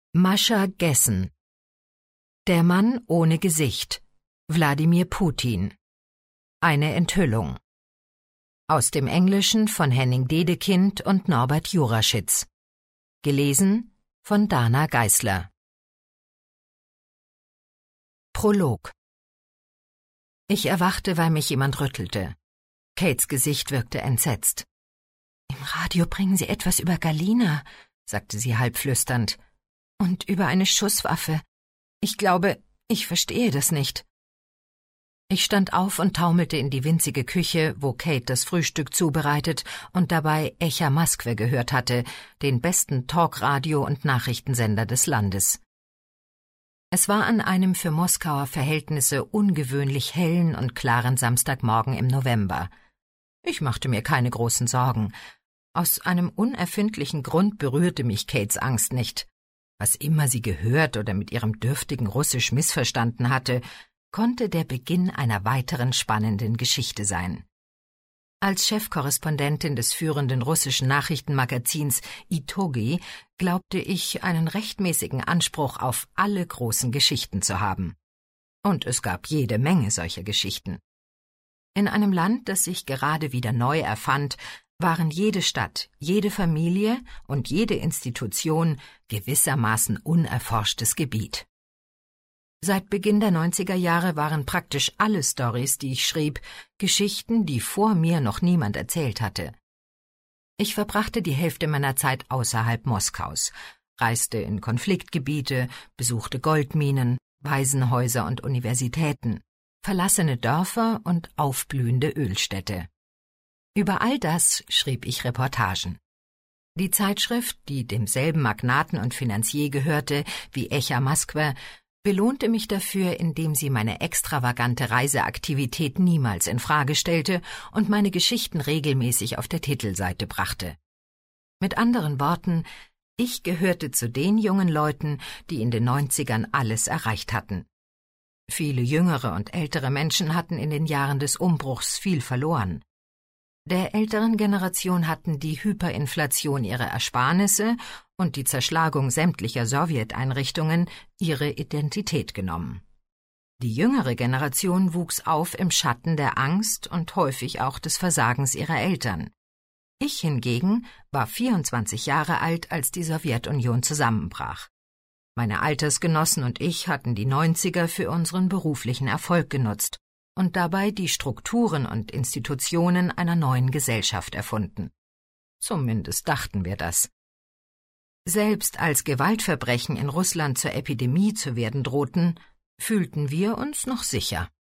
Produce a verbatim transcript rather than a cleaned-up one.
Mascha Gessen. Der Mann ohne Gesicht. Wladimir Putin. Eine Enthüllung. Aus dem Englischen von Henning Dedekind und Norbert Juraschitz. Gelesen von Dana Geisler. Prolog. Ich erwachte, weil mich jemand rüttelte. Kates Gesicht wirkte entsetzt. »Im Radio bringen Sie etwas über Galina«, sagte sie halb flüsternd. »Und über eine Schusswaffe. Ich glaube, ich verstehe das nicht.« Ich stand auf und taumelte in die winzige Küche, wo Kate das Frühstück zubereitet und dabei Echa Moskwe gehört hatte, den besten Talkradio- und Nachrichtensender des Landes. Es war an einem für Moskauer Verhältnisse ungewöhnlich hellen und klaren Samstagmorgen im November. Ich machte mir keine großen Sorgen. Aus einem unerfindlichen Grund berührte mich Kates Angst nicht. Was immer sie gehört oder mit ihrem dürftigen Russisch missverstanden hatte, konnte der Beginn einer weiteren spannenden Geschichte sein. Als Chefkorrespondentin des führenden russischen Nachrichtenmagazins Itogi glaubte ich, einen rechtmäßigen Anspruch auf alle großen Geschichten zu haben. Und es gab jede Menge solcher Geschichten. In einem Land, das sich gerade wieder neu erfand, waren jede Stadt, jede Familie und jede Institution gewissermaßen unerforschtes Gebiet. Seit Beginn der neunziger Jahre waren praktisch alle Storys, die ich schrieb, Geschichten, die vor mir noch niemand erzählt hatte. Ich verbrachte die Hälfte meiner Zeit außerhalb Moskaus, reiste in Konfliktgebiete, besuchte Goldminen, Waisenhäuser und Universitäten, verlassene Dörfer und aufblühende Ölstädte. Über all das schrieb ich Reportagen. Die Zeitschrift, die demselben Magnaten und Finanzier gehörte wie Echa Moskwe, belohnte mich dafür, indem sie meine extravagante Reiseaktivität niemals in Frage stellte und meine Geschichten regelmäßig auf der Titelseite brachte. Mit anderen Worten, ich gehörte zu den jungen Leuten, die in den Neunzigern alles erreicht hatten. Viele jüngere und ältere Menschen hatten in den Jahren des Umbruchs viel verloren. Der älteren Generation hatten die Hyperinflation ihrer Ersparnisse und die Zerschlagung sämtlicher Sowjeteinrichtungen ihre Identität genommen. Die jüngere Generation wuchs auf im Schatten der Angst und häufig auch des Versagens ihrer Eltern. Ich hingegen war vierundzwanzig Jahre alt, als die Sowjetunion zusammenbrach. Meine Altersgenossen und ich hatten die Neunziger für unseren beruflichen Erfolg genutzt und dabei die Strukturen und Institutionen einer neuen Gesellschaft erfunden. Zumindest dachten wir das. Selbst als Gewaltverbrechen in Russland zur Epidemie zu werden drohten, fühlten wir uns noch sicher.